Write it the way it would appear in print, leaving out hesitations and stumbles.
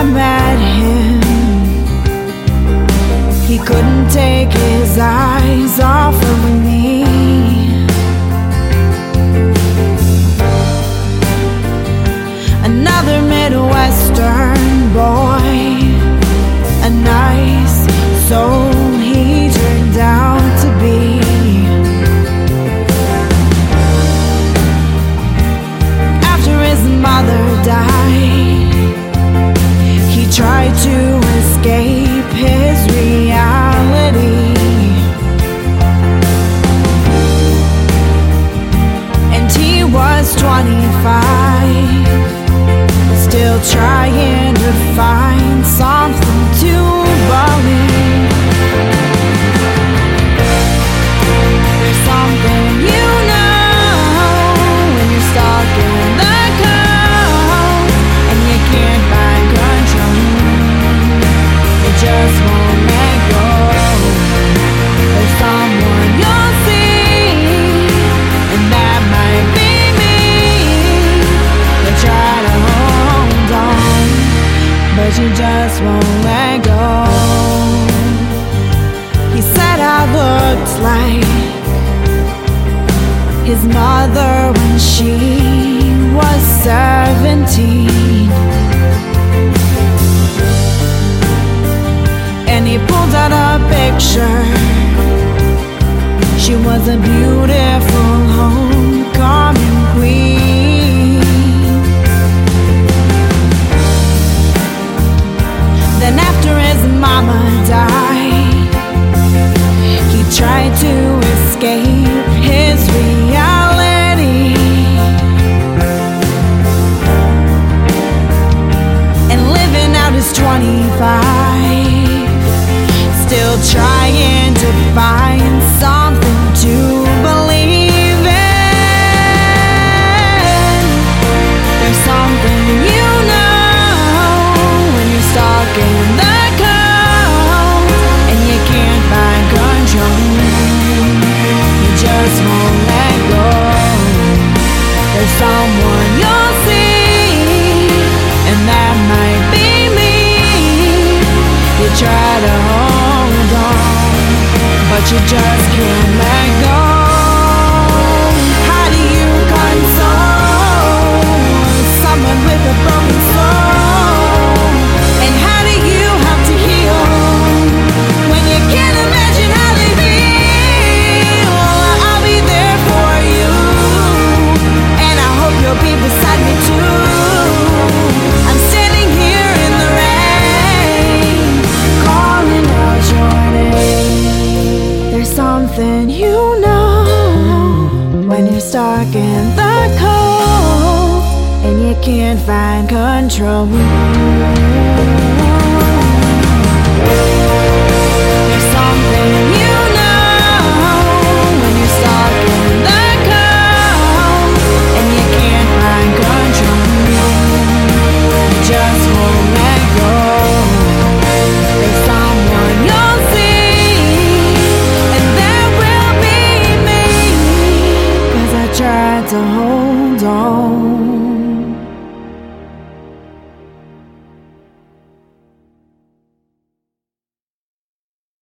met him, he couldn't take his eyes off of me. Another Midwestern boy, a nice soul he turned out to be. After his mother died, he tried to escape his reality, and he was 25, still trying to find something to believe. There's something you know when you're stuck in the cold and you can't find control. You just won't let go. There's someone you'll see, and that might be me. You try to hold on, but you just won't let go. He said I looked like his mother when she was 17, and he pulled out a picture. She was a beautiful homecoming queen. Then after his mama died, he tried to escape his reality, and living out his 25, still trying to find something to believe in. There's something you know when you're stuck in the cold and you can't find control. You just won't let go. There's someone you'll see, and that might be me. You try to hold on, but you just can't let go. How do you console someone with a broken soul? And how do you have to heal when you can't imagine how they feel? I'll be there for you, and I hope you'll be beside me too. I'm standing here in the rain, calling out your name. There's something you know when you're stuck in the cold and you can't find control.